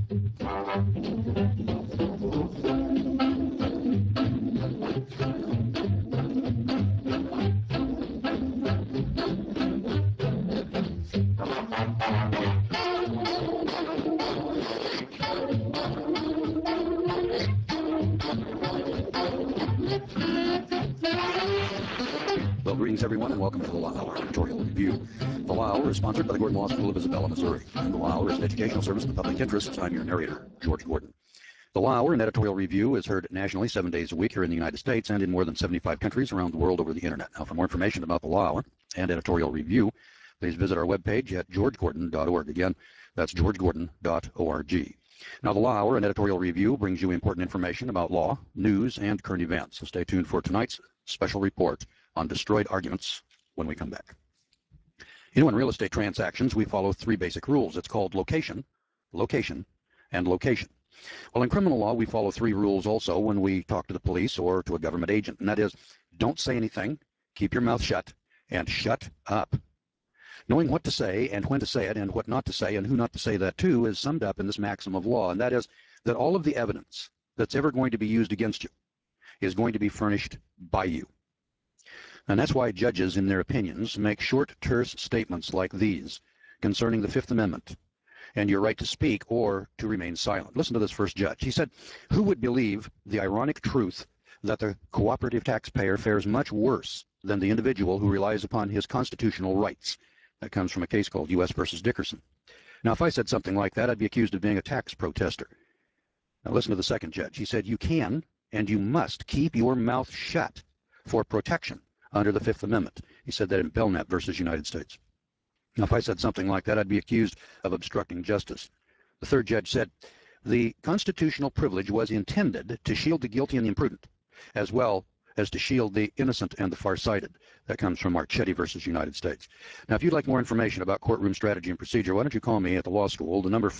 Well, greetings, everyone, and welcome to the Law Hour Editorial Review. The Law Hour is sponsored by the Gordon Law School of Isabella, Missouri. And the Law Hour is an educational service in the public interest. I'm your narrator, George Gordon. The Law Hour, an editorial review, is heard nationally 7 days a week here in the United States and in more than 75 countries around the world over the Internet. Now, for more information about the Law Hour and editorial review, please visit our webpage at georgegordon.org. Again, that's georgegordon.org. Now, the Law Hour and editorial review brings you important information about law, news, and current events. So stay tuned for tonight's special report on destroyed arguments when we come back. You know, in real estate transactions, we follow three basic rules. It's called location, location, and location. Well, in criminal law, we follow three rules also when we talk to the police or to a government agent, and that is, don't say anything, keep your mouth shut, and shut up. Knowing what to say and when to say it and what not to say and who not to say that to is summed up in this maxim of law, and that is that all of the evidence that's ever going to be used against you is going to be furnished by you. And that's why judges, in their opinions, make short, terse statements like these concerning the Fifth Amendment and your right to speak or to remain silent. Listen to this first judge. He said, "Who would believe the ironic truth that the cooperative taxpayer fares much worse than the individual who relies upon his constitutional rights?" That comes from a case called U.S. versus Dickerson. Now, if I said something like that, I'd be accused of being a tax protester. Now, listen to the second judge. He said, "You can and you must keep your mouth shut for protection under the Fifth Amendment." He said that in Belknap versus United States. Now, if I said something like that, I'd be accused of obstructing justice. The third judge said, "The constitutional privilege was intended to shield the guilty and the imprudent, as well as to shield the innocent and the farsighted." That comes from Marchetti versus United States. Now, if you'd like more information about courtroom strategy and procedure, why don't you call me at the law school, the number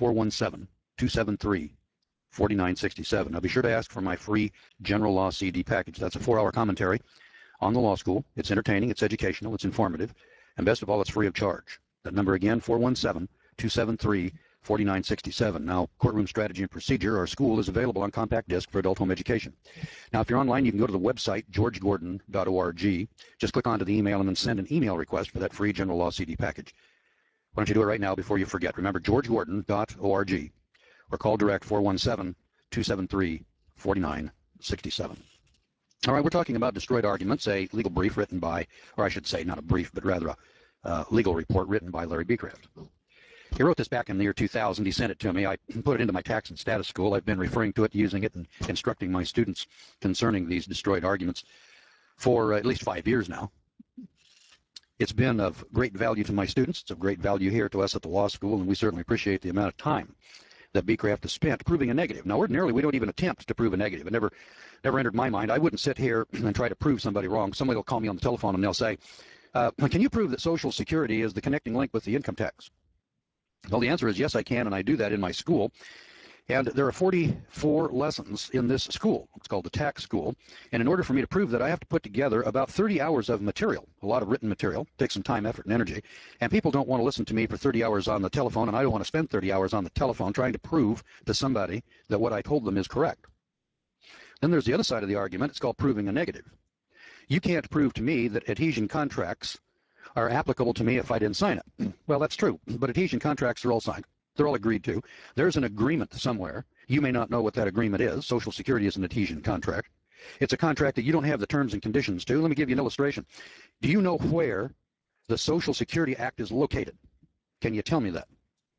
417-273-4967. Now, be sure to ask for my free general law CD package. That's a 4-hour commentary on the law school. It's entertaining, it's educational, it's informative, and best of all, it's free of charge. That number again, 417-273-4967. Now, courtroom strategy and procedure, our school is available on compact disc for adult home education. Now, if you're online, you can go to the website, georgegordon.org. Just click onto the email and then send an email request for that free general law CD package. Why don't you do it right now before you forget? Remember, georgegordon.org, or call direct 417-273-4967. All right, we're talking about Destroyed Arguments, a legal brief written by, or I should say not a brief, but rather a legal report written by Larry Becraft. He wrote this back in the year 2000. He sent it to me. I put it into my tax and status school. I've been referring to it, using it, and instructing my students concerning these destroyed arguments for at least 5 years now. It's been of great value to my students. It's of great value here to us at the law school, and we certainly appreciate the amount of time that Becraft has spent proving a negative. Now, ordinarily, we don't even attempt to prove a negative. It never entered my mind. I wouldn't sit here and try to prove somebody wrong. Somebody will call me on the telephone and they'll say, "Can you prove that Social Security is the connecting link with the income tax?" Well, the answer is yes, I can, and I do that in my school. And there are 44 lessons in this school. It's called the tax school. And in order for me to prove that, I have to put together about 30 hours of material, a lot of written material, takes some time, effort, and energy. And people don't want to listen to me for 30 hours on the telephone, and I don't want to spend 30 hours on the telephone trying to prove to somebody that what I told them is correct. Then there's the other side of the argument. It's called proving a negative. You can't prove to me that adhesion contracts are applicable to me if I didn't sign it. Well, that's true, but adhesion contracts are all signed. They're all agreed to. There's an agreement somewhere. You may not know what that agreement is. Social Security is an adhesion contract. It's a contract that you don't have the terms and conditions to. Let me give you an illustration. Do you know where the Social Security Act is located? Can you tell me that?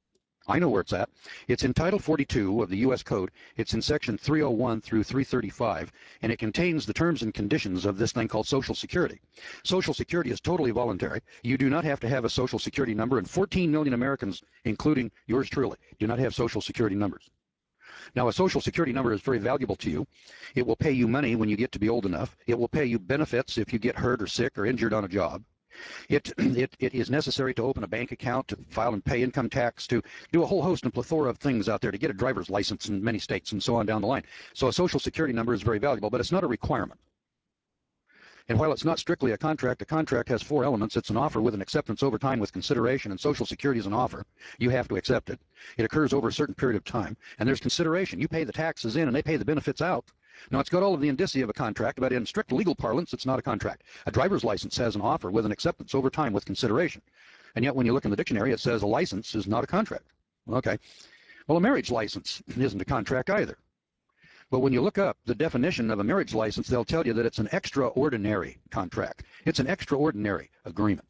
I know where it's at. It's in Title 42 of the U.S. Code. It's in Section 301 through 335, and it contains the terms and conditions of this thing called Social Security. Social Security is totally voluntary. You do not have to have a Social Security number, and 14 million Americans, including yours truly, do not have Social Security numbers. Now, a Social Security number is very valuable to you. It will pay you money when you get to be old enough. It will pay you benefits if you get hurt or sick or injured on a job. It is necessary to open a bank account, to file and pay income tax, to do a whole host and plethora of things out there, to get a driver's license in many states and so on down the line. So a Social Security number is very valuable, but it's not a requirement. And while it's not strictly a contract has four elements. It's an offer with an acceptance over time with consideration, and Social Security is an offer. You have to accept it. It occurs over a certain period of time, and there's consideration. You pay the taxes in, and they pay the benefits out. Now, it's got all of the indicia of a contract, but in strict legal parlance, it's not a contract. A driver's license has an offer with an acceptance over time with consideration. And yet, when you look in the dictionary, it says a license is not a contract. Okay. Well, a marriage license isn't a contract either. But when you look up the definition of a marriage license, they'll tell you that it's an extraordinary contract. It's an extraordinary agreement.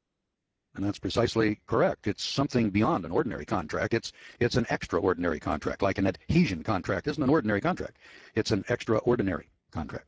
And that's precisely correct. It's something beyond an ordinary contract. It's an extraordinary contract, like an adhesion contract isn't an ordinary contract. It's an extraordinary contract.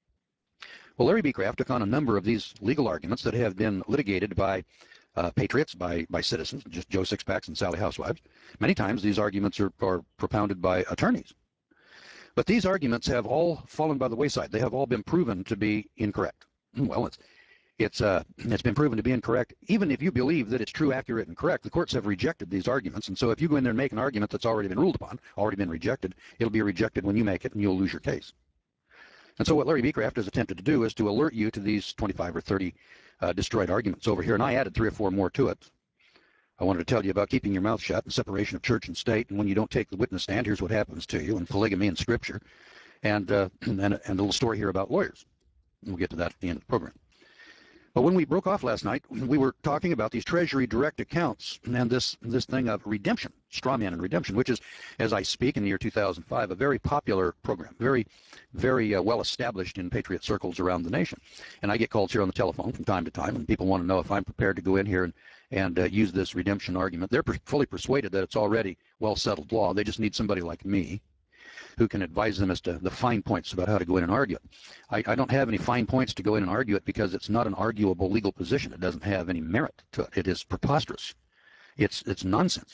Well, Larry B. Craft took on a number of these legal arguments that have been litigated by patriots, by citizens, just Joe Sixpacks and Sally Housewives. Many times these arguments are propounded by attorneys. But these arguments have all fallen by the wayside. They have all been proven to be incorrect. Well, it's been proven to be incorrect. Even if you believe that it's true, accurate, and correct, the courts have rejected these arguments. And so if you go in there and make an argument that's already been ruled upon, already been rejected, it'll be rejected when you make it, and you'll lose your case. And so what Larry B. Craft has attempted to do is to alert you to these 25 or 30 destroyed arguments over here. And I added 3 or 4 more to it. I wanted to tell you about keeping your mouth shut and separation of church and state. And when you don't take the witness stand, here's what happens to you, and polygamy in Scripture, and a little story here about lawyers. We'll get to that at the end of the program. But when we broke off last night, we were talking about these Treasury direct accounts and this thing of redemption, straw man and redemption, which is, as I speak, in the year 2005, a very popular program, very, very well established in patriot circles around the nation. And I get calls here on the telephone from time to time, and people want to know if I'm prepared to go in here and use this redemption argument. They're fully persuaded that it's already well-settled law. They just need somebody like me who can advise them as to the fine points about how to go in and argue it. I don't have any fine points to go in and argue it because it's not an arguable legal position. It doesn't have any merit to it. It is preposterous. It's nonsense.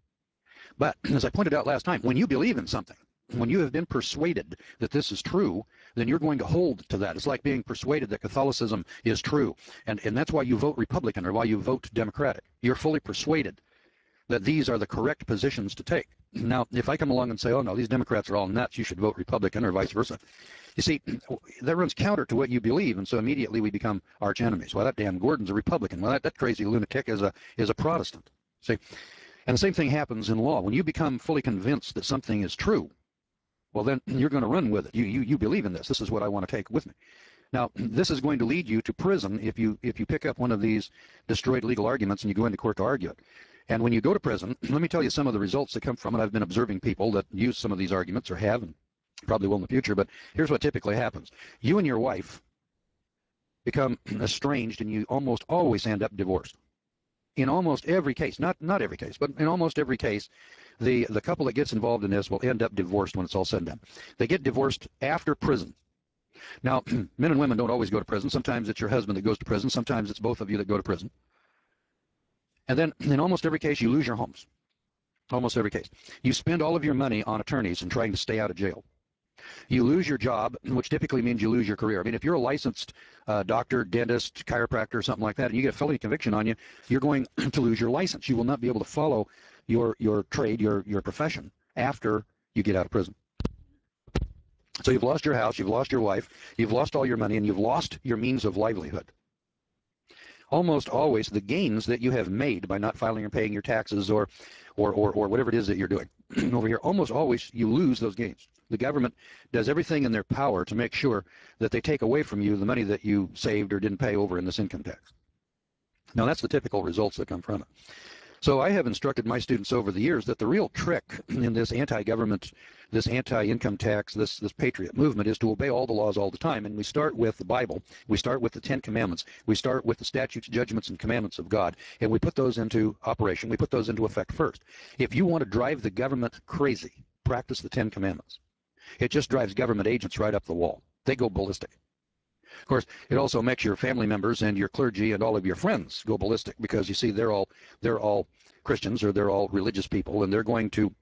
But as I pointed out last time, when you believe in something, when you have been persuaded that this is true, then you're going to hold to that. It's like being persuaded that Catholicism is true. And that's why you vote Republican or why you vote Democratic. You're fully persuaded that these are the correct positions to take. Now, if I come along and say, oh, no, these Democrats are all nuts, you should vote Republican, or vice versa, you see, that runs counter to what you believe, and so immediately we become arch enemies. Well, that damn Gordon's a Republican. Well, that crazy lunatic is a Protestant. See, and the same thing happens in law. When you become fully convinced that something is true, well, then you're going to run with it. You believe in this. This is what I want to take with me. Now, this is going to lead you to prison if you pick up one of these destroyed legal arguments and you go into court to argue it. And when you go to prison, let me tell you some of the results that come from it. I've been observing people that use some of these arguments, or have, and probably will in the future. But here's what typically happens. You and your wife become estranged, and you almost always end up divorced. In almost every case, not every case, but in almost every case, the couple that gets involved in this will end up divorced when it's all said and done. They get divorced after prison. Now, men and women don't always go to prison. Sometimes it's your husband that goes to prison. Sometimes it's both of you that go to prison. And then in almost every case, you lose your homes. Almost every case. You spend all of your money on attorneys and trying to stay out of jail. You lose your job, which typically means you lose your career. I mean, if you're a licensed doctor, dentist, chiropractor, or something like that, and you get a felony conviction on you, you're going to lose your license. You will not be able to follow your trade, your profession, after you get out of prison. So you've lost your house, you've lost your wife, you've lost all your money, and you've lost your means of livelihood. Almost always the gains that you have made by not filing or paying your taxes or whatever it is that you're doing over here, almost always you lose those gains. The government does everything in their power to make sure that they take away from you the money that you saved or didn't pay over in this income tax. Now, that's the typical results that come from it. So I have instructed my students over the years that the real trick in this anti-government, this anti-income tax, this patriot movement is to obey all the laws all the time. And we start with the Bible. We start with the Ten Commandments. We start with the statutes, judgments, and commandments of God. And we put those into operation. We put those into effect first. If you want to drive the government crazy, practice the Ten Commandments. It just drives government agents right up the wall. They go ballistic. Of course, it also makes your family members and your clergy and all of your friends go ballistic, because you see they're all Christians, or they're all religious people, and they're going to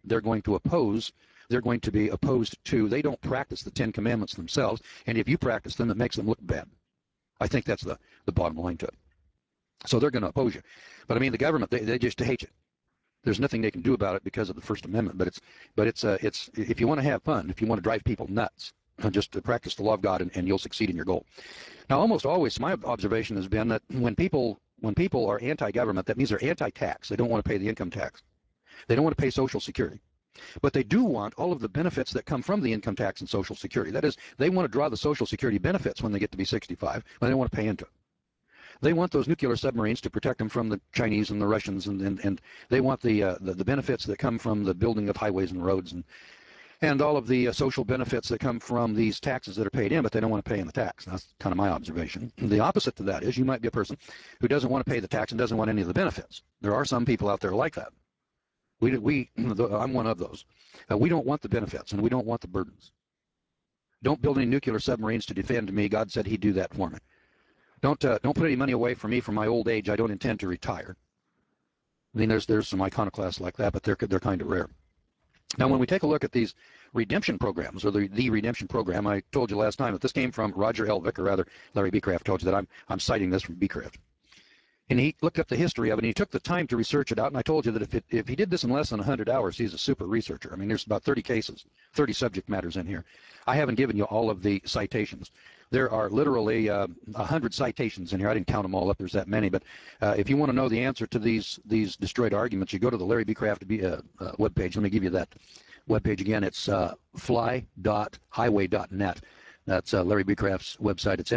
be opposed to. They don't practice the Ten Commandments themselves, and if you practice them, it makes them look bad. I think that's the bottom line to it. So they're going to oppose you. But I mean, the government, they just hate you. There's nothing they can do about it because of the First Amendment. But it's if you want to have fun, if you want to drive people nuts, Just to practice the law of God, and you'll succeed in your goal. Now, almost always, my observation has been that when people are anti-government, that means they're anti-tax. They don't want to pay the income tax. They don't want to pay Social Security. But they do want all of the benefits that come from the income tax and Social Security. That is, they want to draw the Social Security benefits when they get to be 65, but they don't want to pay into it. They want those nuclear submarines to protect them from the Chinese and the Russians, and they want the benefits that come from the building of highways and roads, and all of the social benefits that come from these taxes that are paid in, but they don't want to pay in the tax. That's kind of my observation. The opposite to that is you might be a person who doesn't want to pay the tax and doesn't want any of the benefits. There are some people out there like that. I'm one of those. We don't want the benefits, and we don't want the burdens. Don't build any nuclear submarines to defend me. God said he'd do that for me. Don't put any money away for me for my old age. I don't intend to retire. I mean, there's some iconoclasts like that, but they're kind of rare. Now, when we take a look at these redemption programs, or the redemption program, I told you last time that this came from Roger L. Vick, or rather, Larry Becraft told you that I'm citing this from Becraft. And he looked up the history of it, and he took the time to research it out, and I told you that if he did this in less than 100 hours, he's a super researcher. I mean, there's about 30 cases, 30 subject matters in here. I haven't given you all of the citations. There are literally 100 citations in here. I didn't count them all up. There's that many. But if you want to know the answer to these destroyed arguments, you go to the Larry Becraft webpage. Let me give you that webpage again. It's fly.highway.net. That's Larry Becraft's website. It's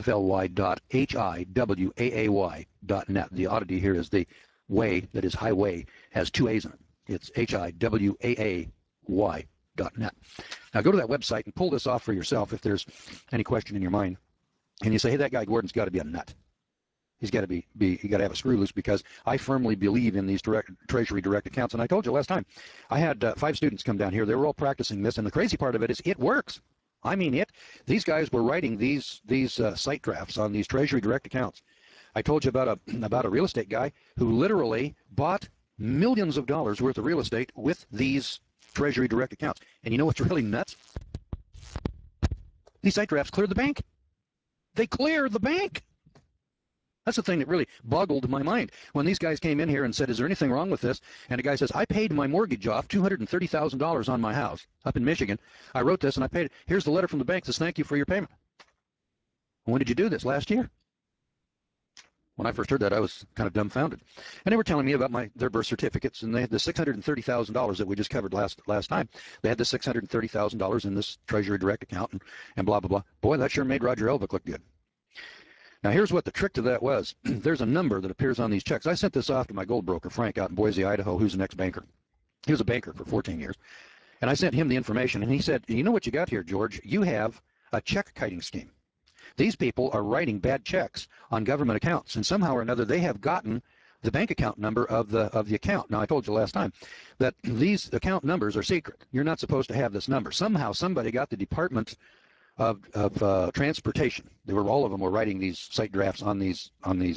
fly.hiway.net. The oddity here is the way, that is highway, has two A's in it. It's hiwaay.net. Now go to that website and pull this off for yourself if there's any question in your mind. And you say, hey, that guy Gordon's got to be a nut. He's got to he got to have a screw loose, because I firmly believe in these Treasury direct accounts. And I told you last time, I had 5 students come down here. They were all practicing this, and the crazy part of it is it works. I mean it. These guys were writing these site drafts on these Treasury direct accounts. I told you about a real estate guy who literally bought millions of dollars worth of real estate with these Treasury direct accounts. And you know what's really nuts? These site drafts cleared the bank. They cleared the bank. That's the thing that really boggled my mind. When these guys came in here and said, is there anything wrong with this? And a guy says, I paid my mortgage off, $230,000 on my house up in Michigan. I wrote this and I paid it. Here's the letter from the bank that says, thank you for your payment. When did you do this? Last year. When I first heard that, I was kind of dumbfounded. And they were telling me about their birth certificates, and they had the $630,000 that we just covered last time. They had the $630,000 in this Treasury direct account, and blah, blah, blah. Boy, that sure made Roger Elvick look good. Now, here's what the trick to that was. There's a number that appears on these checks. I sent this off to my gold broker, Frank, out in Boise, Idaho, who's an ex-banker. He was a banker for 14 years. And I sent him the information, and he said, you know what you got here, George? You have a check-kiting scheme. These people are writing bad checks on government accounts, and somehow or another they have gotten the bank account number of the account. Now, I told you last time that these account numbers are secret. You're not supposed to have this number. Somehow somebody got the Department of Transportation. All of them were writing these site drafts on these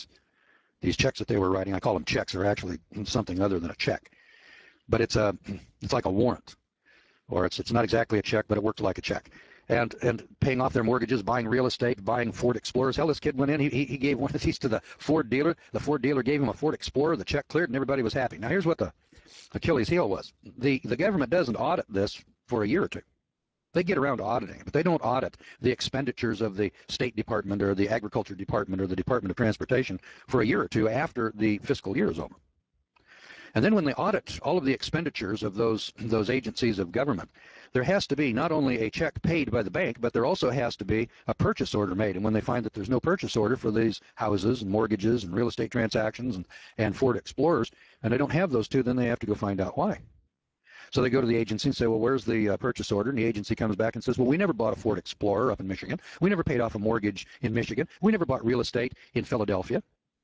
checks that they were writing. I call them checks. They're actually something other than a check, but it's like a warrant, or it's not exactly a check, but it works like a check. And paying off their mortgages, buying real estate, buying Ford Explorers. Hell, this kid went in, he gave one of these to the Ford dealer. The Ford dealer gave him a Ford Explorer. The check cleared, and everybody was happy. Now, here's what the Achilles heel was. The government doesn't audit this for a year or two. They get around to auditing it, but they don't audit the expenditures of the State Department or the Agriculture Department or the Department of Transportation for a year or two after the fiscal year is over. And then when they audit all of the expenditures of those agencies of government, there has to be not only a check paid by the bank, but there also has to be a purchase order made. And when they find that there's no purchase order for these houses and mortgages and real estate transactions and Ford Explorers, and they don't have those two, then they have to go find out why. So they go to the agency and say, well, where's the purchase order? And the agency comes back and says, well, we never bought a Ford Explorer up in Michigan. We never paid off a mortgage in Michigan. We never bought real estate in Philadelphia.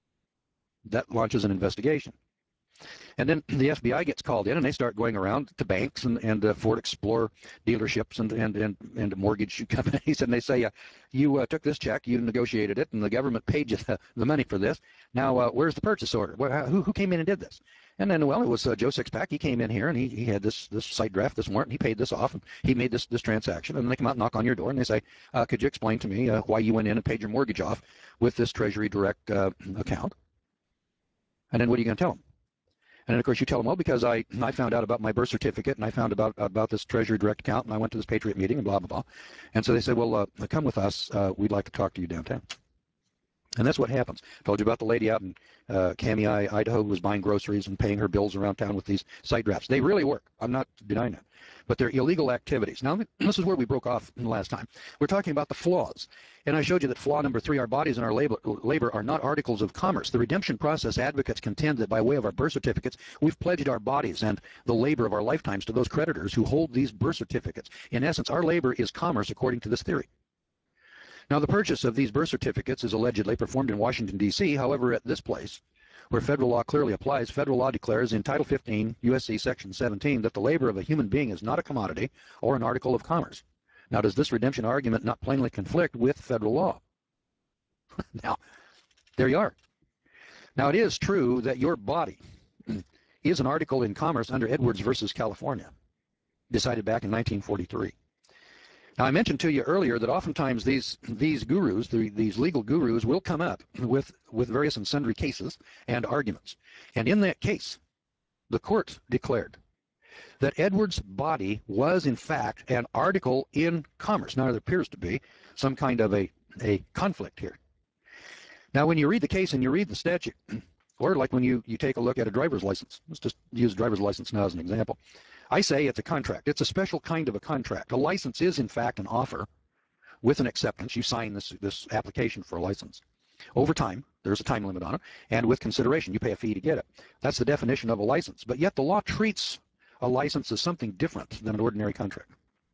That launches an investigation. And then the FBI gets called in, and they start going around to banks and Ford Explorer dealerships and mortgage companies, and they say, you took this check, you negotiated it, and the government paid you the money for this. Now, where's the purchase order? Who came in and did this? And then, well, it was Joe Sixpack. He came in here, and he had this site draft, this warrant, and he paid this off, and he made this transaction. And they come out and knock on your door, and they say, could you explain to me why you went in and paid your mortgage off with this Treasury Direct account? And then what are you going to tell them? And then, of course, you tell them, well, because I found out about my birth certificate and I found about this Treasury Direct account and I went to this Patriot meeting and blah, blah, blah. And so they said, well, come with us. We'd like to talk to you downtown. And that's what happens. I told you about the lady out in Kamiah, Idaho, who was buying groceries and paying her bills around town with these site drafts. They really work. I'm not denying that. But they're illegal activities. Now, this is where we broke off last time. We're talking about the flaws. And I showed you that flaw number 3, our bodies and our labor are not articles of commerce. The redemption process advocates contend that by way of our birth certificates, we've pledged our bodies and the labor of our lifetimes to those creditors who hold these birth certificates. In essence, our labor is commerce according to this theory. Now, the purchase of these birth certificates is allegedly performed in Washington, D.C. However, at this place, where federal law clearly applies, federal law declares in Title 15, U.S.C. Section 17, that the labor of a human being is not a commodity or an article of commerce. Now, does this redemption argument not plainly conflict with federal law? Now, there you are. Now, it is true that your body is an article in commerce under Edwards versus California, decided back in 1943. Now, I mentioned to you earlier that oftentimes these gurus, these legal gurus, will come up with various and sundry cases and arguments. And in that case, the court declared that Edwards' body was, in fact, an article in commerce. Now, there appears to be some kind of a conflict here. Now, when you read the case and you read the statute, or like when you take a look at a driver's license, let's just use a driver's license now as an example. I say it's a contract. It's a special kind of a contract. A license is, in fact, an offer with an acceptance. You sign this application for a license. Over time, there's a time limit on it, and with consideration, you pay a fee to get it. That's the definition of a license. But yet the law treats a license as something different than an ordinary contract.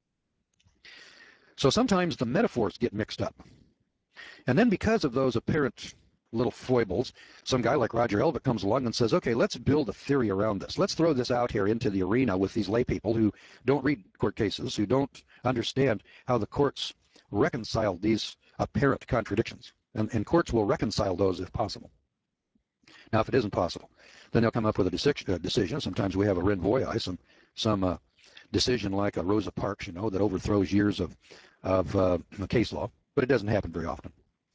So sometimes the metaphors get mixed up. And then because of those apparent little foibles, some guy like Roger Elvick comes along and says, okay, let's build a theory around this. Let's throw this out here into the arena with these lay people who don't read court cases, who don't understand how the courts reconcile these apparent contradictions. And courts will reconcile those if possible. Now, if it isn't possible, then they'll come up with a decision. Sometimes we have a Renvoy, some decision like a Rosa Parks, that overthrows years of case law, but it doesn't happen very often.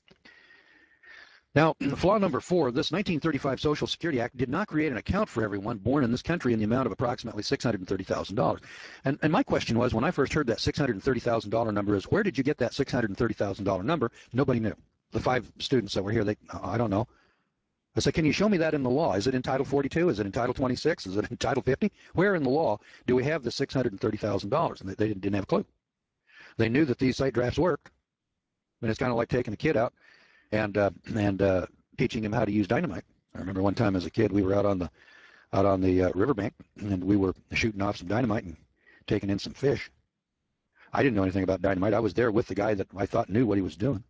Now, flaw number 4, this 1935 Social Security Act did not create an account for everyone born in this country in the amount of approximately $630,000. And my question was, when I first heard that $630,000 number, is where did you get that $630,000 number? Nobody knew. The 5 students that were here, I don't know. I said, can you show me that in the law? Is it in Title 42? Is it in Title 26? Is it in Title 50? Where in the law do we have the $630,000? And they didn't have a clue. They knew that these site drafts worked. And it's kind of like taking a kid out and teaching him how to use dynamite. I remember one time as a kid, we were out on the riverbank, and we were shooting off some dynamite and taking in some fish. I didn't know anything about dynamite. I was there with the guy that I thought knew what he was doing.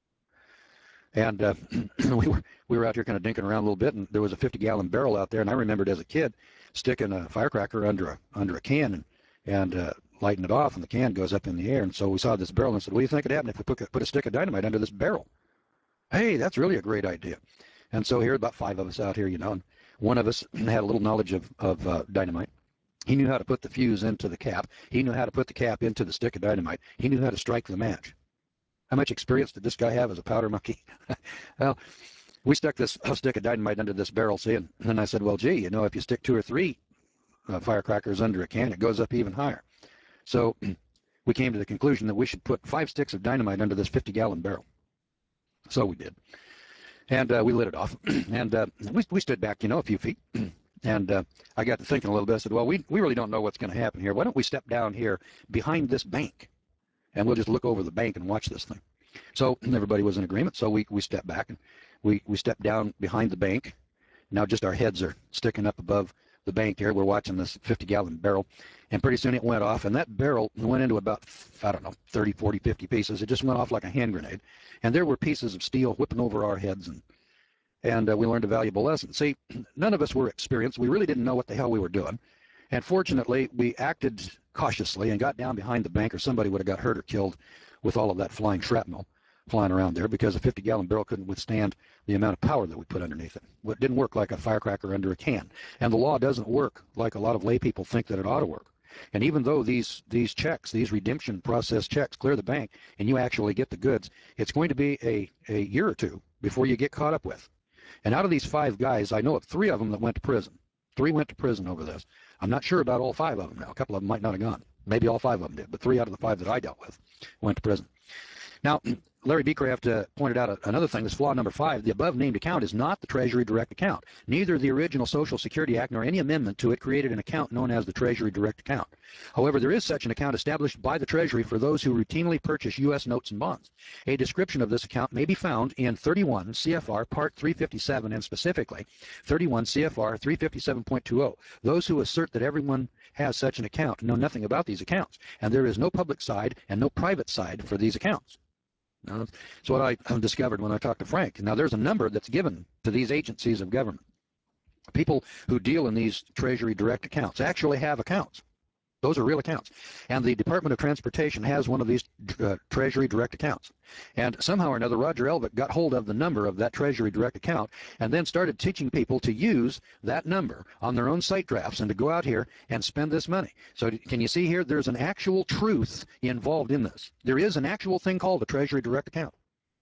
And we were out here kind of dinking around a little bit, and there was a 50-gallon barrel out there, and I remembered as a kid sticking a firecracker under a can and lighting it off, and the can goes up in the air. And so we saw this barrel and said, what do you think would happen if we put a stick of dynamite under this barrel? Hey, that's really a great idea. And so here, about 5 of us out here, and one of us had a little knowledge of dynamite. He knew how to put the fuse into the cap. He knew how to put the cap into the stick of dynamite. He knew how to strike the match. How much experience did this guy have as a powder monkey? Well, we stuck this stick of dynamite under this barrel, see, and then I said, well, gee, if you stick 2 or 3 firecrackers under a can, it goes up even higher. So we came to the conclusion that we should put 5 sticks of dynamite under this 50-gallon barrel. So we did. And we lit it off. And we stood back, a few feet. And I got to thinking a little bit. I said, well, we really don't know what's going to happen here. Why don't we step down here behind this bank? And we'll just look over the bank and watch this thing. So everybody was in agreement. So we stepped back and we stepped down behind the bank. Now just our heads are sticking up above the bank here. We're watching this 50-gallon barrel. And pretty soon it went off. And that barrel went into about, 30, 40, 50 pieces. It just went off like a hand grenade. And there were pieces of steel whipping over our heads. And we learned a valuable lesson. See, none of us were experienced. We really didn't know what the hell we were doing. And fortunately, we acted cautiously and got down behind the bank, or somebody would have got hurt or killed with all of that flying shrapnel flying around there, because a 50-gallon barrel couldn't withstand the amount of power that we put underneath it. It didn't work like a firecracker under a can. And the law doesn't work like a lot of lay people think that it ought to work. And even though these checks, these redemption process checks, clear the bank and you actually get the goods, it's going to be a year or two before you get caught up with. And out of these 5 guys, I know of 3 of them that went to prison. 3 went to prison over this. I'm not sure about all 5 of them now. A couple of them might not have gone. Maybe all 5 of them did, but 3 out of the 5 that I dealt with went to prison. Now, Larry Becraft pointed out another thing, this flaw number 5. The above named account is not the Treasury Direct account. Neither the original Social Security Act nor any amendment to it created an account known as the Treasury Direct account. However, there is such an account established by the Treasury for those who routinely purchase U.S. notes and bonds. A description of this account may be found in 31 CFR Part 357 and specifically 31 CFR 357.20. Those who assert that everyone has such an account know nothing about these accounts, and there is no public side and no private side for these accounts. Now, that's what I discovered when I talked to Frank. Now, there's a number that's given to these agencies of government. People who deal in these Treasury Direct accounts actually have accounts. Those are real accounts. And the Department of Transportation has one of these Treasury Direct accounts. And somehow or another, Roger Elvick got hold of the number of that Treasury Direct account and then started teaching people to use that number on their own site drafts and to go out here and spend this money. So can you see here? There's an actual truth involved in this. There is an actual thing called a Treasury Direct account.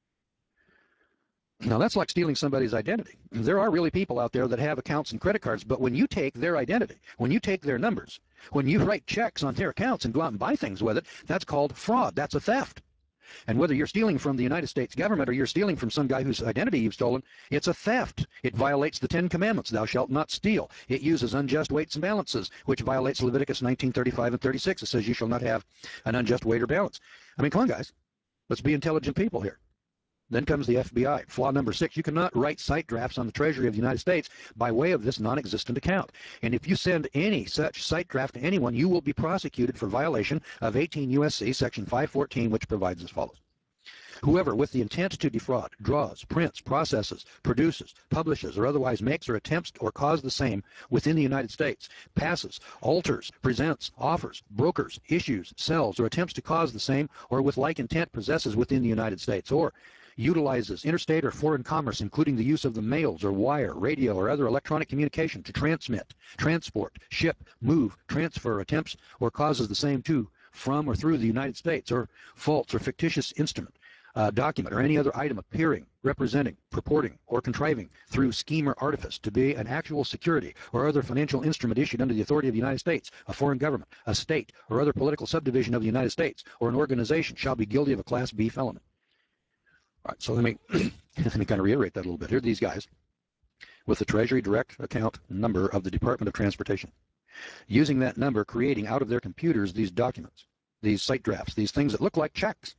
Now, that's like stealing somebody's identity. There are really people out there that have accounts and credit cards, but when you take their identity, when you take their numbers, when you write checks on their accounts and go out and buy things with it, that's called fraud. That's a theft. And whether you're stealing from the United States government or you're stealing from some guy whose identity you've stolen, it's a theft. It violates the 10 Commandments, thou shalt not steal. It uses unjust weights and balances, which violates Leviticus 19:35 and 36. It says you shall not have an unjust weight or balance. I mean, come on, guys. Let's be intelligent people here. Then comes the FBI. Flaw number 6, you cannot write site drafts on the Treasury of the United States by way of this non-existent account. And if you send any such site draft to anyone, you will be prosecuted for violation of 18 U.S.C. Section 514, which provides as follows. Whoever, with the intent to defraud, draws, prints, processes, produces, publishes, or otherwise makes or attempts or cause the same within the United States, passes, alters, presents, offers, brokers, issues, sells, or attempts to cause the same, or with like intent possesses within the United States, or utilizes interstate or foreign commerce, including the use of the mails or wire, radio, or other electronic communication to transmit, transport, ship, move, transfer, attempts, or causes the same to, from, or through the United States, or false or fictitious instrument, document, or any other item appearing, representing, purporting, or contriving through scheme or artifice to be an actual security or other financial instrument issued under the authority of the United States, a foreign government, a state, or other political subdivision of the United States, or an organization shall be guilty of a Class B felony. All right, so let me kind of reiterate that a little bit. Here are these guys with the Treasury Direct account number of the Department of Transportation, using that number, creating out of their computers these documents, these site drafts, these things that look like checks,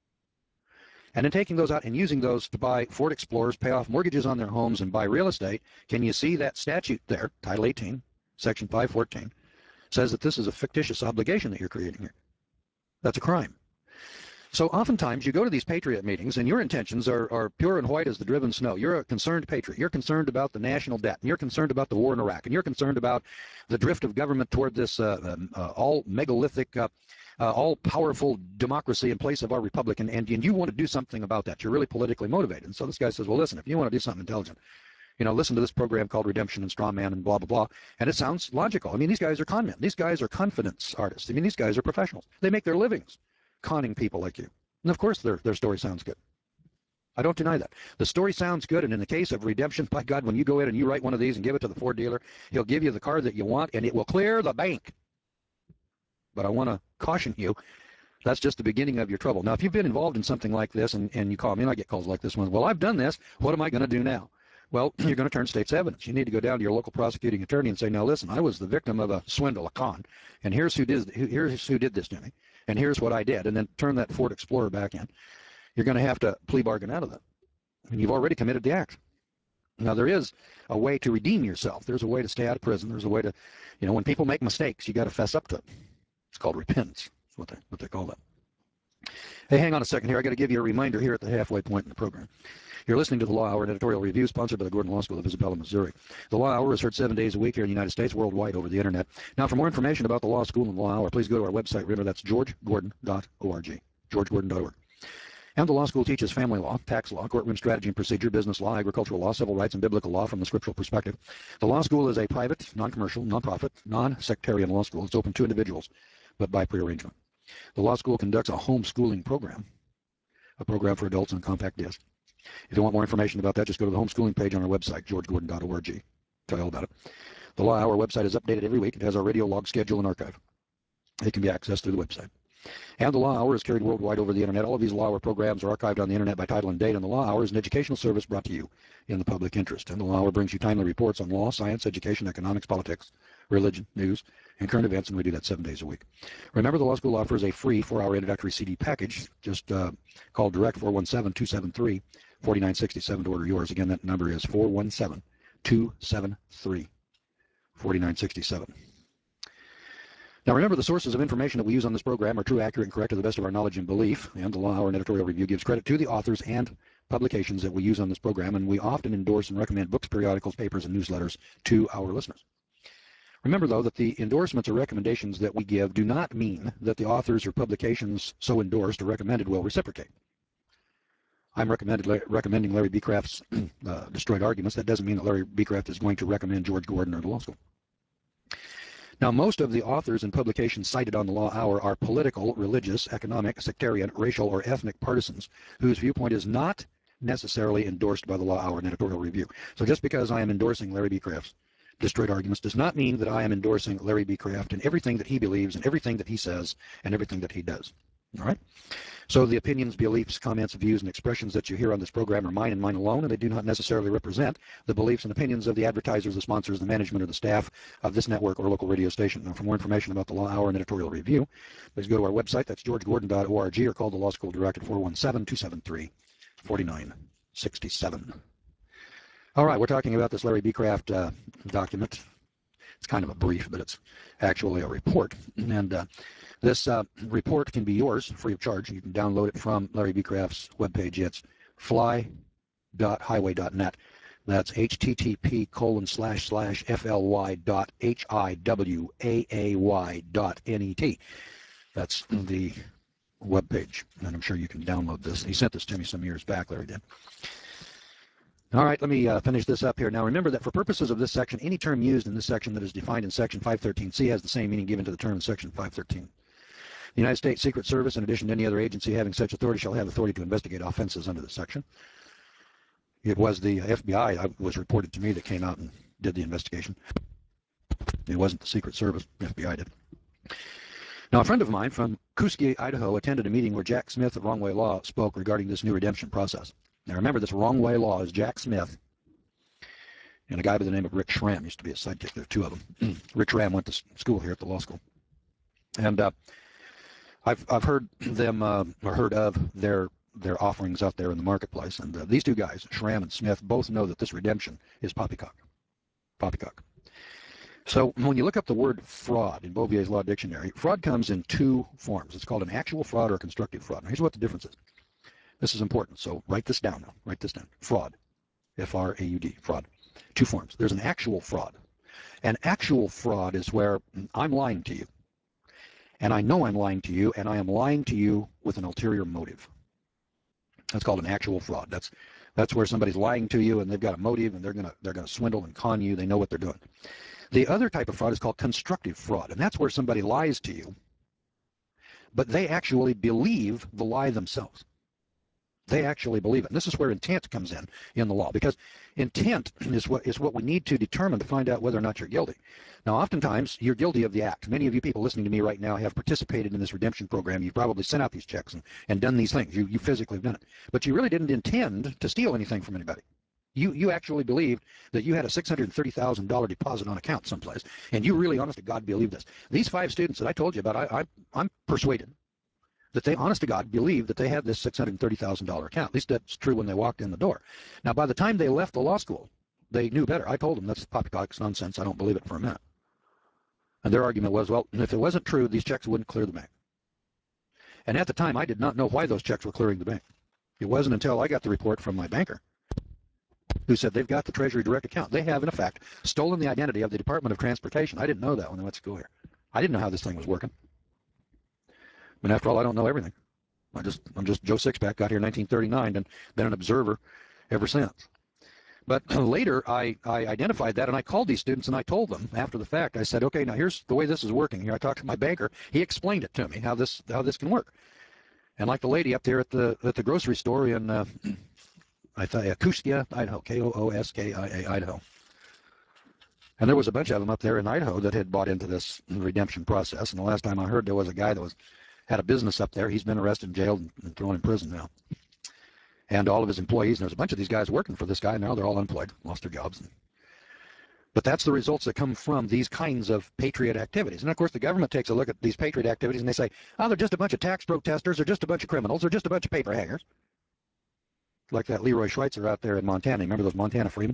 and then taking those out and using those to buy Ford Explorers, pay off mortgages on their homes, and buy real estate. Can you see that statute there, Title 18, Section 514, says that this is a fictitious obligation that you're creating here. That's a crime. So oftentimes you go to these patriot meetings and your intentions are pure and white as the driven snow. You're a concerned patriot. You're concerned about the national debt. And you're concerned about the war in Iraq. And you're concerned about the drift of government toward this all megalithic, all-powerful democracy in place of our republic. And you want to do something about that. You're really politically motivated. And so this guy says, well, listen, if you want to do something intelligent, listen to this program called Redemption and Straw Man and blah, blah, blah. And it sounds logical. I mean, these guys are con men. These guys are confidence artists. I mean, these guys are professionals. They make their livings conning people like you. And of course their story sounds good. I don't deny that. The story sounds good, and in the case of redemption, by God, when you go in and you write one of these and give it to the Ford dealer, he'll give you the car that you want, and it will clear the bank. But I want to caution you, that's just the beginning of your trouble. Now, if you've been involved in something like this, and you call me, and I get calls like this one, well, I've done this, what am I going to do now? Well, you're going to turn state's evidence. You need to go down to your local prosecuting attorney and say, now listen, I was the victim of a swindle, a con, and here's who did this to me, and here's what I did, and then turn that Ford Explorer back in. You're going to have to plea bargain out of that. And you've already committed the act. Now, there is a way to redeem yourself. There's a way to stay out of prison. There's a way to, when people make mistakes, you got to fess up to it. It's called repentance. That's what they call that. Hey, hang on a second here. I got to give you a reminder here at the halfway point in the program. You're listening to the Law Hour, an editorial review sponsored by the Gordon Law School of Isabella, Missouri. The Law Hour is heard 7 days a week here in the United States, worldwide over the Internet. Now, for more information about the Law School and the Law Hour, please go to our website. Remember, that's georgegordon.org, georgegordon.org. And the law school teaches family law, tax law, courtroom strategy and procedure, business law, agricultural law, civil rights, and biblical law from the scriptural perspective. The law school is a private, non-commercial, non-profit, non-sectarian law school. It's open to individuals, but by prearrangement. The law school conducts a homeschooling program, a program for adults on compact disc. If you want more information about that, just go to the homeschooling page on our website, georgegordon.org. Tell you all about it. The Law Hour website is updated every week. It has our radio log schedule and archive. It can be accessed through the website. And the Law Hour is carried worldwide over the internet. All of these Law Hour programs are archived on the internet by title and date, and the Law Hour is an educational service brought to you in the public interest. And the Law Hour brings you timely reports on law, science, education, economics, politics, religion, news, and current events, and we do that 7 days a week. Remember, the Law School offers a free 4-hour introductory CD package. Just call direct 417-273-4967 to order yours. Again, that number is 417-273-4967. Now remember, the sources of information that we use on this program are true, accurate, and correct to the best of our knowledge and belief, and the Law Hour and Editorial Review gives credit to the authors and publications that we use on this program, and we often endorse and recommend books, periodicals, papers, and newsletters to our listeners. Remember, though, that the endorsements or recommendations that we give do not mean that the authors or publications so endorsed or recommended will reciprocate. I'm recommending Larry B. Craft's Destroyed Arguments. That doesn't mean that Larry B. Craft is going to recommend George Gordon or the law school. Now, most of the authors and publications cited on the Law Hour are political, religious, economic, sectarian, racial, or ethnic partisans whose viewpoint is not necessarily endorsed by the Law Hour and Editorial Review. So just because I am endorsing Larry B. Craft's Destroyed Arguments does not mean that I am endorsing Larry B. Craft and everything that he believes and everything that he says and everything that he does. All right? So the opinions, beliefs, comments, views, and expressions that you hear on this program are mine and mine alone, and they do not necessarily represent the beliefs and opinions of the advertisers, the sponsors, the management, or the staff of this network or local radio station. Now, for more information about the Law Hour and Editorial Review, please go to our website. That's georgegordon.org, or call the Law School Direct at 417-273-4967. All right, we're talking about this Larry B. Craft document. It's kind of a brief, but it's actually a report. And this report can be yours free of charge. You can download it from Larry B. Craft's webpage. It's fly.highway.net. That's http://fly.hiway.net. That's the webpage, and I'm sure you can download this. He sent this to me some years back, Larry did. All right, let me finish this up here. Now, remember that for purposes of this section, any term used in this section that is defined in Section 513C has the same meaning given to the term in Section 513. The United States Secret Service, in addition to any other agency having such authority, shall have authority to investigate offenses under this section. It was the FBI, it was reported to me, that came out and did the investigation. It wasn't the Secret Service, the FBI did. Now, a friend of mine from Kuski, Idaho, attended a meeting where Jack Smith of Wrong Way Law spoke regarding this new redemption process. Now, remember, this Wrong Way Law is Jack Smith and a guy by the name of Rick Schramm. Used to be a sidekick. There are two of them. Rick Schramm went to school here at the law school. And I've heard them, or heard of their offerings out there in the marketplace. And these two guys, Schramm and Smith, both know that this redemption is poppycock. Poppycock. So when you look up the word fraud in Bovier's Law Dictionary, fraud comes in two forms. It's called an actual fraud or a constructive fraud. Now, here's what the difference is. This is important, so write this down now. Write this down. Fraud. F-R-A-U-D. Fraud. Two forms. There's an actual fraud. An actual fraud is where I'm lying to you. And I know I'm lying to you, and I am lying to you with an ulterior motive. That's called an actual fraud. That's where somebody's lying to you, and they've got a motive, and they're gonna swindle and con you. They know what they're doing. The other type of fraud is called constructive fraud, and that's where somebody lies to you, but they actually believe the lie themselves. They actually believe it. And this is where intent comes in the law, because intent is what we need to determine to find out whether or not you're guilty. Now, oftentimes, you're guilty of the act. Many of you people listening to me right now have participated in this redemption program. You've probably sent out these checks and done these things. You physically have done it. But you really didn't intend to steal anything from anybody. You actually believed that you had a $630,000 deposit on account someplace, and you really, honest to God, believe this. These 5 students that I told you about, I'm persuaded that they, honest to God, believed that they had this $630,000 account. At least that's true when they walked in the door. Now, by the time they left the law school, they knew better. I told them that's poppycock, nonsense. I don't believe it for a minute. And their argument was, well, if it wasn't true, these checks wouldn't clear the bank. And at the time, I did not know why those checks were clearing the bank. It wasn't until I got the report from my banker who said they've got the Treasury Direct account. They have, in effect, stolen the identity of the Department of Transportation. I didn't know that when I went to school here. I didn't know how this thing was working. But after all, I don't know everything. I'm just Joe Sixpack, got here in 1939 and been an observer ever since. But later, I identified that, and I called these students, and I told them after the fact. I said, okay, now here's the way this is working here. I talked to my banker. He explained it to me, how this can work. And like the lady up there at the grocery store in Kooskia, Idaho, Kooskia, Idaho. And there was a bunch of them up there in Idaho that had bought into this redemption process. And the last time I heard, there was a guy that had a business up there. He's been arrested, jailed, and thrown in prison now. And all of his employees, and there's a bunch of these guys working for this guy now. They're all unemployed, lost their jobs. But that's the results that come from these kinds of patriot activities. And of course, the government takes a look at these patriot activities and they say, oh, they're just a bunch of tax protesters, they're just a bunch of criminals, they're just a bunch of paper hangers. Like that Leroy Schweitzer out there in Montana. Remember those Montana freemen?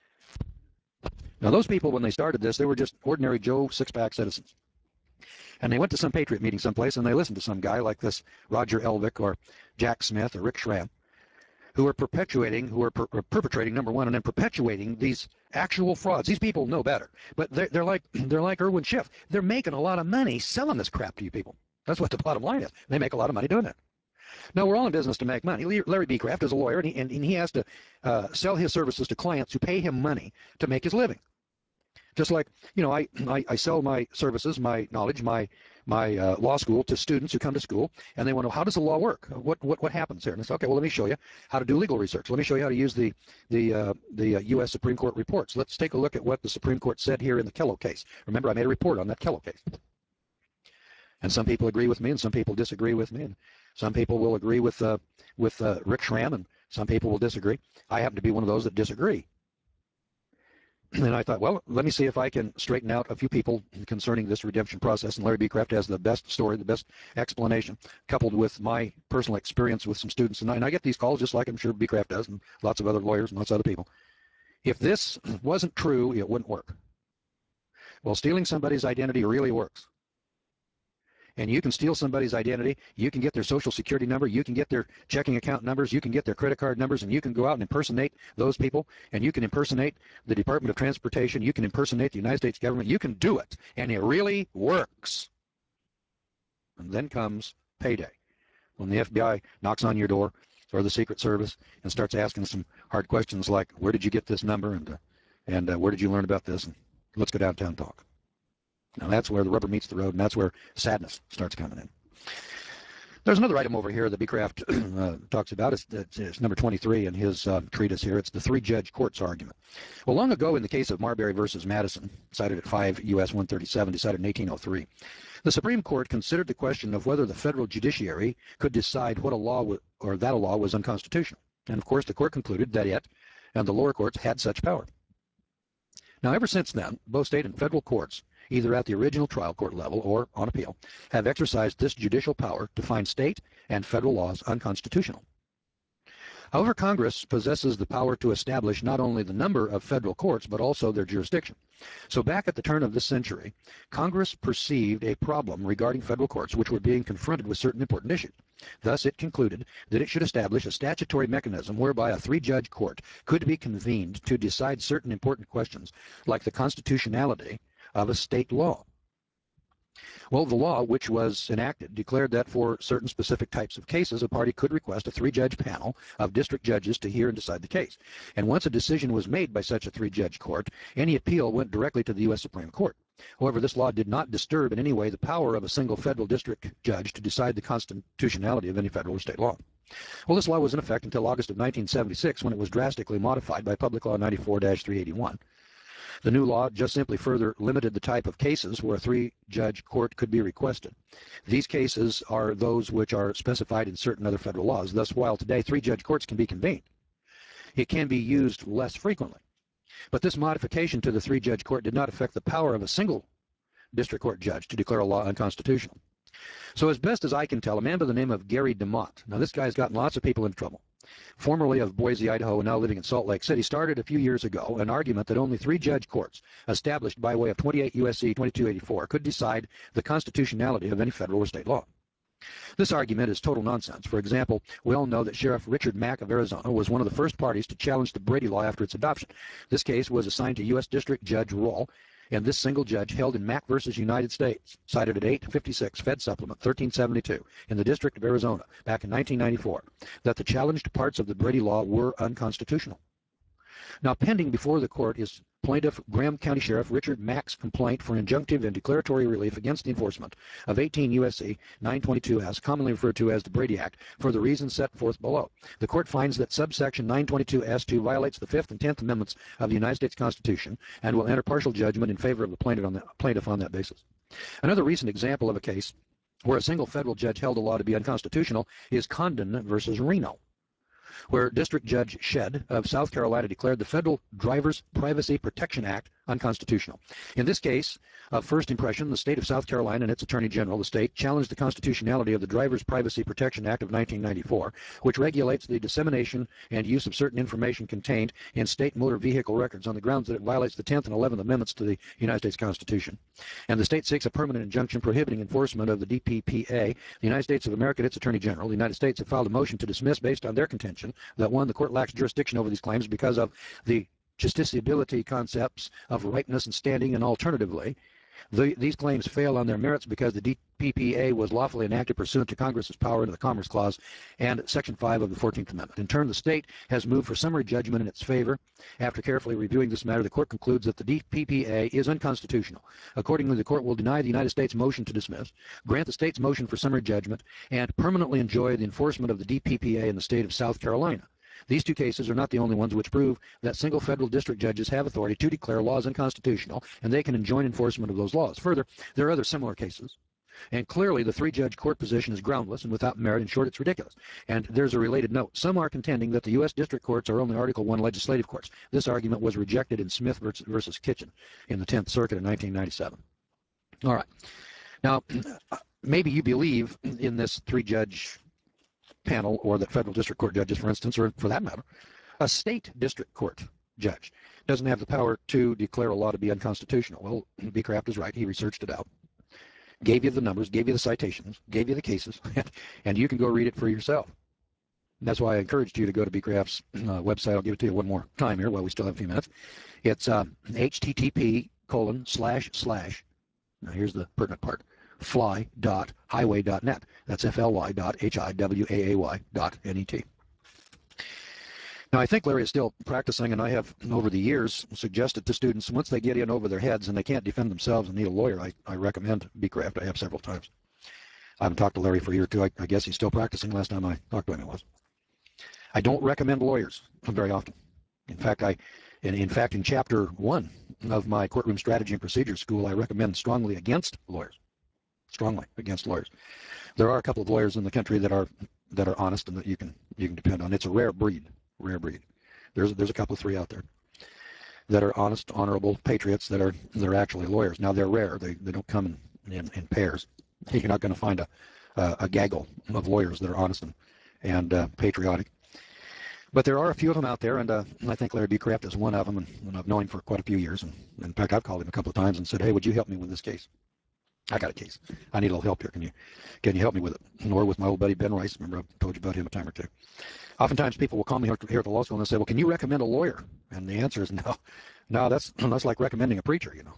Now, those people, when they started this, they were just ordinary Joe six-pack citizens. And they went to some patriot meeting someplace, and they listened to some guy like this Roger Elvick or Jack Smith or Rick Schramm, who are perpetrating, number one, and then perpetuating these actual frauds. These people know better, but they're like Irwin Schiff. They're making a lot of money selling this crap to you people. That's what the bottom line is. They make a lot of money doing it. Now, we're all in business to make money. Larry Becraft is a lawyer, and he has to sell his services to clients who pay him money to make his living. Just like, you know, I sell my services, my knowledge, my law school to students who come to school, and they want to know, how does the law work? What happens here? And I say, okay, well, let me show you how to do legal research. Let me show you how to use the U.S. Supreme Court reports. Let's take a look at what the Supreme Court said here in the Kello case. Remember, I made a report on that Kello case. And some people agree with me, and some people disagree with me, and some people will agree with Rick Schramm, and some people will disagree. I happen to be one of those that disagree. And I thought, well, let me see if I can straighten out a few people concerning this redemption process. And Larry Becraft has the best story, the best explanation, coupled with my personal experience with some students. And I get these calls just like I'm sure Becraft does, and lots of other lawyers and lots of other people. If this wasn't true, it wouldn't work. Well, stealing somebody's identity really works. And you can steal somebody's identity, you can get their social security number, you can get their checking account numbers, you can get their credit card numbers, and you can go out and impersonate those people, and you can impersonate the Department of Transportation, you can impersonate the United States government, you can do it, and it really works. And then comes payday, when the FBI knocks on your door, or the Secret Service, and starts asking some hard questions like, where did you get this number, and where did you learn about this, and let's go downtown and talk. Now that's where the rubber meets the road, and that's where sadness starts coming in. There's another item over here that Becraft talks about. It's number 23 in his treatise here. It's the three-judge courts argument. Well, long ago in the case of Marbury versus Madison, cited at 5 U.S. 137, decided in 1803, the Supreme Court considered the question of whether the federal judiciary could decide what a law that a law was unconstitutional. And of course, the court concluded that it and the lower courts had such power. Now, ever since then, both state and federal courts, either at the original trial court level or on appeal, have exercised this judicial power to find state and federal laws unconstitutional. However, Congress possesses the power to establish not only the number of federal courts, but also their jurisdiction. So back at the turn of this century, Congress perceived a problem regarding federal courts which were being confronted with certain important issues. Thus, it concluded that it should establish a statutory mechanism whereby a three-judge court could be convened to decide certain important questions, like the constitutionality of a state law. Well, the law, which was enacted, declared that for certain specific types of cases, a party could request a three-judge panel of district judges to hear and decide the case. And once a decision was made by such a three-judge court, any appeal went directly to the U.S. Supreme Court. However, this law did not disturb in any way the power of a single federal district judge to decide the constitutionality of any federal or state law. Well, this law was in effect until August of 1976, when it was drastically modified by Public Law 94-381. The new law just simply further limited the type of cases where a three-judge court could be requested. These cases are those which are specified in certain other federal laws. Thus, while today three-judge courts can be convened, it can be used less frequently. But this modification to the three-judge court did not affect the power of a single district court judge to declare a law unconstitutional. So as best as I can tell, a man by the name of Gary DeMott, now this guy's gotten lots of people in trouble, formerly of Boise, Idaho, and now living in Salt Lake City, started a few years ago an argument that only three-judge courts, established by way of 28 U.S.C. 2284, could decide the constitutionality of any federal or state law. This argument is total nonsense. For example, we all know that Sheriff Richard Mack of Arizona was one of the first parties to challenge the Brady Law after its adoption. This case was assigned to U.S. District Judge Rawle, and this single judge held in Mack versus United States, cited at 856 Fed Supplement 1372 in the District of Arizona back in 1994, that the challenged parts of the Brady Law were unconstitutional. Now, pending before the court is plaintiff Graham County Sheriff Richard Mack's complaint for injunctive and declaratory relief against the enforcement of 18 U.S.C. 922S, commonly referred to as the Brady Act, for the reasons set forth below. The court finds that subsection 922S2 violates the 5th and 10th Amendments of the United States Constitution and will enter partial judgment in favor of the plaintiff on that basis. Another recent example of a case where a single federal judge held a law to be unconstitutional is Condon versus Reno, where District Judge Shedd of South Carolina declared the Federal Driver's Privacy Protection Act unconstitutional. In this case, of first impression, the state of South Carolina and its Attorney General, the state, challenged the constitutionality of the Driver's Privacy Protection Act of 1994, which regulates the dissemination and use of certain information contained in state motor vehicle records on the grounds that it violates the 10th and 11th Amendments to the United States Constitution. And the state seeks a permanent injunction prohibiting enforcement of the DPPA. The United States of America and its Attorney General, the United States, have filed a motion to dismiss based on their contention that, one, the court lacks jurisdiction over these claims because of the justiciability concepts of ripeness and standing, and alternatively, these claims fail on their merits because the DPPA was lawfully enacted pursuant to Congress's power under the Commerce Clause and Section 5 of the 14th Amendment. In turn, the state has moved for summary judgment in its favor. After carefully reviewing this matter, the court concludes that the DPPA is unconstitutional. Accordingly, the court will deny the United States motion to dismiss, grant the state's motion for summary judgment, and permanently enjoy the enforcement of the DPPA in the state of South Carolina. These two cases are not the only ones which prove that single federal district judges have authority to declare laws unconstitutional, and they can enjoin enforcement of those laws. Further, there are other similar cases, and clearly the three-judge court position is groundless and without merit. In short, it's ridiculous. And there's a related note. Some are contending that the U.S. district courts are only Article I legislative courts. This argument was rejected in Smith versus Kitchen in the 10th Circuit in 1997. All right. Now, maybe you believe in this three-judge panel, or that federal district court judges, for instance, or for that matter, a state district court judge doesn't have the power to declare a law to be unconstitutional. Well, Beecraft is right. He researched it out, gave you the numbers, gave you the citations, gave you the cases, and you can go read it for yourself. That's why I encouraged you to go to Beecraft's website. I'll give it to you one more time here while we still have a few minutes. It's http:// now here's the pertinent part, fly.highway.net. That's fly.hiwaay.net. Now, I think Larry is still practicing, and I have, over the years, suggested to students, once they get in over their heads and they can't defend themselves and need a lawyer, I recommend Beecraft. I have several times. I haven't talked to Larry for a year or two. I guess he's still practicing. Last time I talked to him, it was. I don't recommend lawyers very often. In fact, in Chapter 1 of my Courtroom Strategy and Procedure School, I recommend strongly against lawyers. Strongly against lawyers. There are a couple of lawyers in the country that are honest and that you can depend on. It's a rare breed. Rare breed. There's a couple of three out there that are honest, honorable patriots that are actually lawyers. Now, they're rare. They don't come in pairs. You're not going to find a gaggle of lawyers that are honest and patriotic. But there are a few of them out there, and I think Larry Beecraft is one of them, and I've known him for quite a few years. And in fact, I've called him a couple of times and said, "Hey, would you help me with this case? I got a case. I need a little help here. Can you help me with it?" Or with my old buddy Ben Rice. Remember, I told you about him a time or two. Oftentimes, people will call me here at the law school and they say, "Well, can you recommend a lawyer?" And the answer is no. No, that's like recommending a preacher. You know,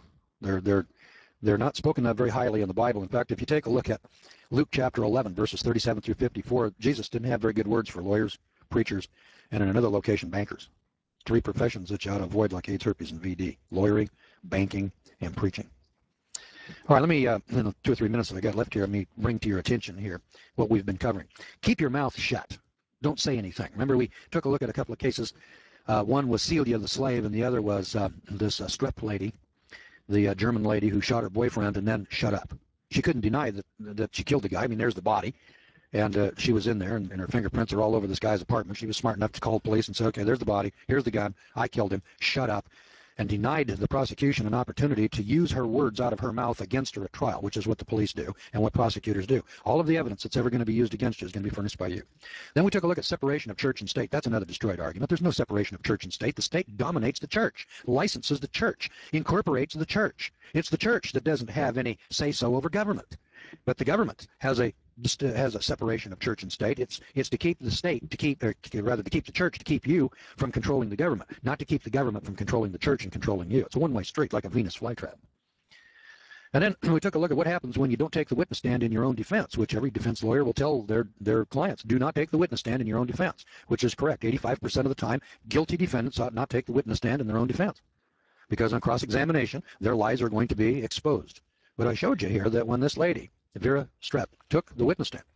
they're not spoken of very highly in the Bible. In fact, if you take a look at Luke chapter 11, verses 37 through 54, Jesus didn't have very good words for lawyers, preachers, and in another location, bankers. Three professions that you ought to avoid like AIDS, herpes, and VD: lawyering, banking, and preaching. All right, let me, in the 2 or 3 minutes that I got left here, let me bring to your attention here what we've been covering. Keep your mouth shut. Don't say anything. Remember, we took a look at a couple of cases. One was Celia the slave, and the other was this Strepp lady, the German lady who shot her boyfriend and then shut up. She couldn't deny that she killed the guy. I mean, there's the body. And she was in there, and her fingerprints are all over this guy's apartment. She was smart enough to call the police and say, "Okay, there's the body. Here's the gun. I killed him. Shut up." And denied the prosecution an opportunity to use her words out of her mouth against her at trial, which is what the police do and what prosecutors do. All of the evidence that's ever going to be used against you is going to be furnished by you. Then we took a look at separation of church and state. That's another destroyed argument. There's no separation of church and state. The state dominates the church, licenses the church, incorporates the church. It's the church that doesn't have any say-so over government. But the government has a separation of church and state. It's to keep the state, to keep the church, to keep you from controlling the government, not to keep the government from controlling the church and controlling you. It's a one-way street, like a Venus flytrap. And then we took a look at what happens when you don't take the witness stand in your own defense, which every defense lawyer will tell their clients: do not take the witness stand in your own defense, which is correct. 85% of the time, guilty defendants ought not take the witness stand in their own defense. because on cross-examination, their lies are going to be exposed. But I showed you here that when this lady, Vera Strepp, took the witness stand,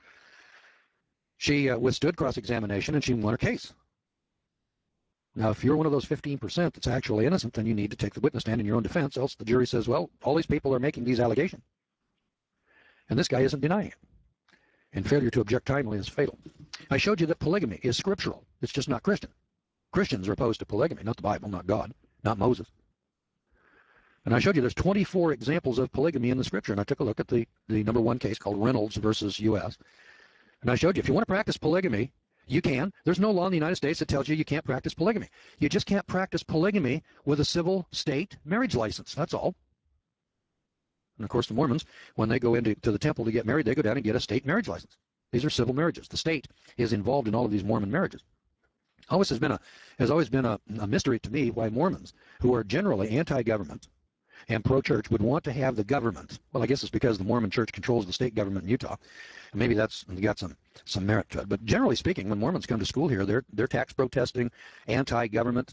she withstood cross-examination and she won her case. Now, if you're one of those 15% that's actually innocent, then you need to take the witness stand in your own defense, else the jury says, well, all these people are making these allegations, and this guy isn't denying it. And failure to object timely is fatal. I showed you that polygamy is scriptural. It's just not Christian. Christians are opposed to polygamy, not the Bible, not God, not Moses. And I showed you there's 24 examples of polygamy in the scripture, and I took a look at the number one case called Reynolds versus U.S., and I showed you if you want to practice polygamy, you can. There's no law in the United States that tells you you can't practice polygamy. You just can't practice polygamy with a civil state marriage license. That's all. And of course, the Mormons, when they go into the temple to get married, they go down and get a state marriage license. These are civil marriages. The state is involved in all of these Mormon marriages. Has always been a mystery to me why Mormons, who are generally anti-government and pro-church, would want to have the government. Well, I guess it's because the Mormon Church controls the state government in Utah. And maybe that's got some merit to it. But generally speaking, when Mormons come to school here, they're tax protesting, anti-government,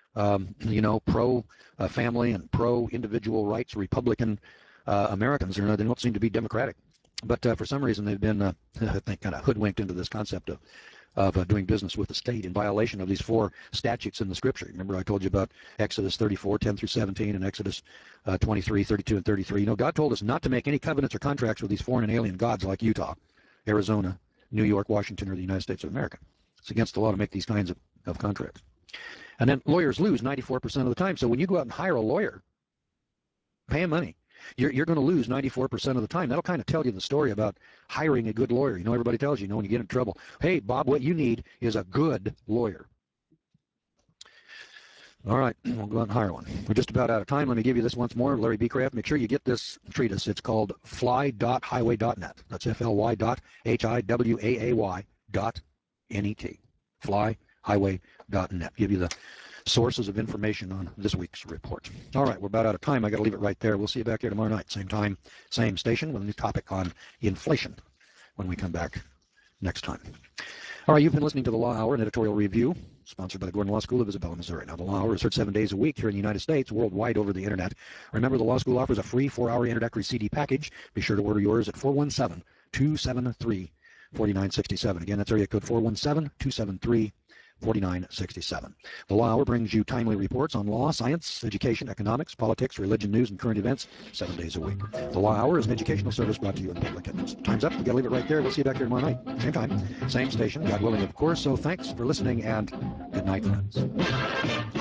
pro-family and pro-individual rights Republican Americans. They don't seem to be democratic. But for some reason, they've been, I think, kind of hoodwinked into this concept of doing business with the state in violation of these 4 statutes in the scripture. Remember I told you about Exodus 34, 10 through 17, and Exodus 23, 32, and 33. God told us not to make any covenants or contracts with these foreign and alien gods like Utah, Arizona, New York, Washington, or the United States of America. It's against the law to make these kinds of contracts. And then lawyers lose 94% of the time. So when you go out and hire a lawyer, pay him money, you're going to lose 94% of the time. That'll kind of tell you the story about hiring a good lawyer. Everybody tells you, when you get in trouble, hey, Bob, what you need is a good lawyer. All right, we'll go out and hire one. We're just about out of time. Let me give you this once more. Larry B. Craft. Make sure you get this treatise. It's called fly.highway.net. That's fly.hiwaay.net. Flyhighway.net. Give you the sources of information on this week's report. All right, we're about out of time. I got to leave it right there. We'll see you back here tomorrow night, same time, same station, with a new topic on inflation when we come back next time. All right, you've been listening to The Law Hour, an editorial review sponsored by the Gordon Law School of Isabella, Missouri. Now, The Law Hour is heard 7 days a week here in the United States, worldwide over the Internet. Remember, the Law School offers a free 4-hour introductory CD package. Be sure to order yours at 417-273-4967. Again, that's area code 417-273-4967. The Law Hour brings you timely reports on law, science, education, economics, politics, religion, news, and current events 7 days a week. The Law Hour is an educational service brought to you in the public interest. Time's up. We got to leave it right there. We'll see you back here tomorrow night. Same time, same station, God willing, of course. So thanks for listening, and good night, friends.